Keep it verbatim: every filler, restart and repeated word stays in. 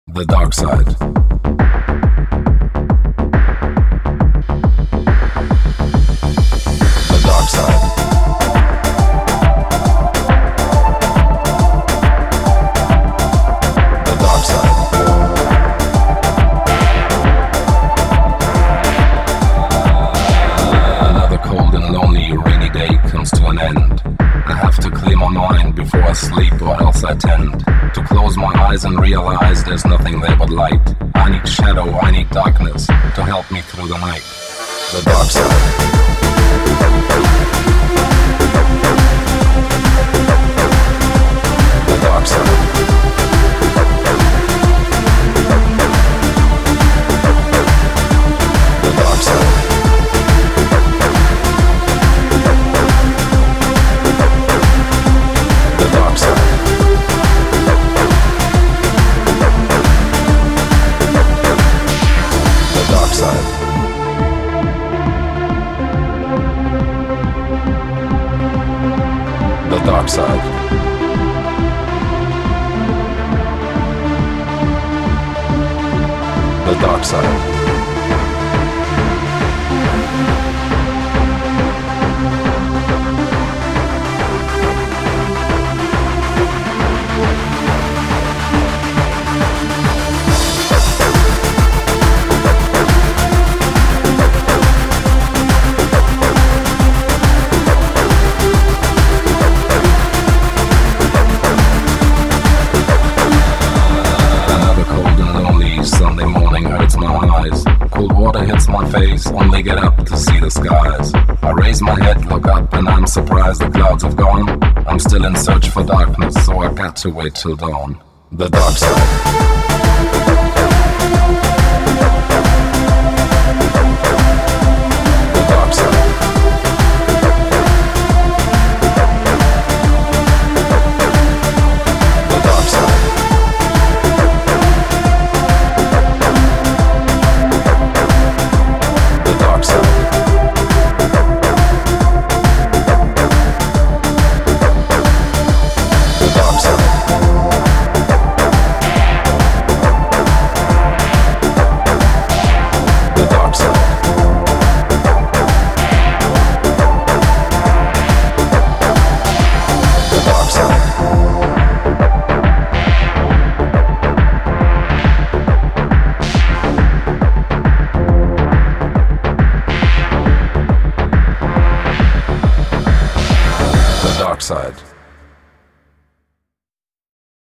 The dark side. The dark side. The dark side. Another cold and lonely rainy day comes to an end. I have to clear my mind before I sleep, or else I tend to close my eyes and realize there's nothing there but light. I need shadow, I need darkness to help me through the night. The dark side. The dark side. The dark side. The dark side. The dark side. The dark side. The dark side. Sunday morning hurts my eyes. Cold water hits my face, only get up to see the skies. I raise my head, look up, and I'm surprised the clouds have gone. I'm still in search for darkness, so I got to wait till dawn. The dark side.